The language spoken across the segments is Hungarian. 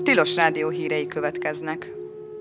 Tilos Rádió hírei következnek.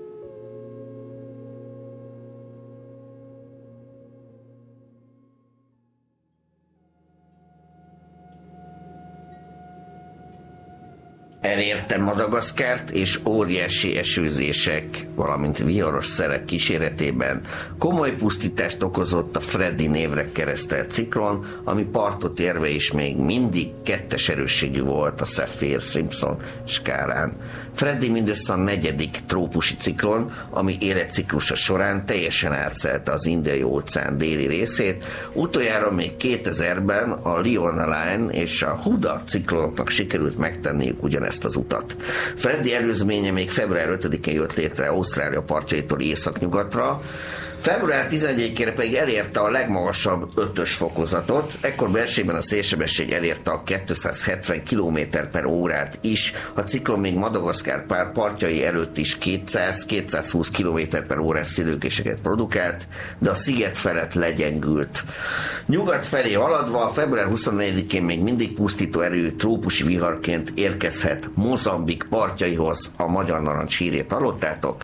Elérte Madagaszkárt, és óriási esőzések, valamint viharos szelek kíséretében komoly pusztítást okozott a Freddy névre keresztelt ciklon, ami partot érve is még mindig 2-es erősségű volt a Saffir-Simpson skálán. Freddy mindössze a 4. trópusi ciklon, ami életciklusa során teljesen átszelte az Indiai-óceán déli részét. Utoljára még 2000-ben a Leona Line és a Huda ciklonoknak sikerült megtenniük ugyanezt az utat. Freddy előzménye még február 5-én jött létre Ausztrália partjaitól északnyugatra, február 11-ére pedig elérte a legmagasabb 5-ös fokozatot, ekkor belségben a szélsebesség elérte a 270 km/órát is, a ciklon még Madagaszkár partjai előtt is 200-220 km/órás szélőkéseket produkált, de a sziget felett legyengült. Nyugat felé haladva február 24-én még mindig pusztító erejű trópusi viharként érkezhet Mozambik partjaihoz. A Magyar Narancs hírét hallottátok.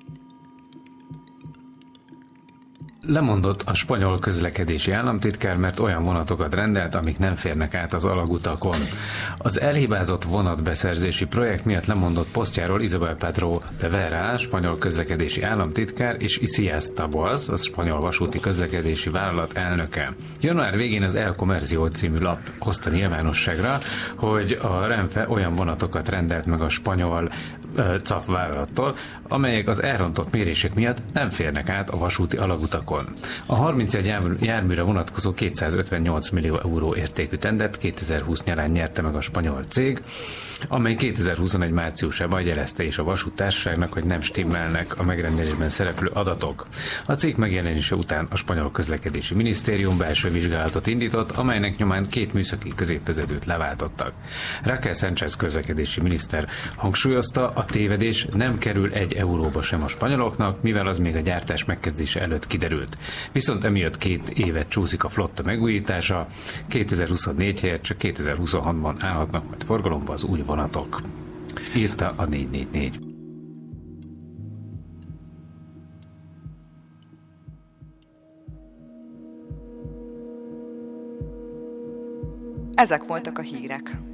Lemondott a spanyol közlekedési államtitkár, mert olyan vonatokat rendelt, amik nem férnek át az alagutakon. Az elhibázott vonatbeszerzési projekt miatt lemondott posztjáról Isabel Pedro de Vera, spanyol közlekedési államtitkár, és Isias Taboas, az spanyol vasúti közlekedési vállalat elnöke. Január végén az El Comercio című lap hozta nyilvánosságra, hogy a Renfe olyan vonatokat rendelt meg a spanyol CAF vállalattól, amelyek az elrontott mérések miatt nem férnek át a vasúti alagutakon. A 31 járműre vonatkozó 258 millió euró értékű tendert 2020 nyarán nyerte meg a spanyol cég, amely 2021 márciusában jelezte is a vasúttársaságnak, hogy nem stimmelnek a megrendelésben szereplő adatok. A cég megjelenése után a spanyol közlekedési minisztérium belső vizsgálatot indított, amelynek nyomán 2 műszaki középvezetőt leváltottak. Raquel Sánchez közlekedési miniszter hangsúlyozta, a tévedés nem kerül 1 euróba sem a spanyoloknak, mivel az még a gyártás megkezdése előtt kiderült. Viszont emiatt 2 évet csúszik a flotta megújítása, 2024 helyett csak 2026-ban állhatnak majd forgalomba az új vonatok. Írta a 444. Ezek voltak a hírek.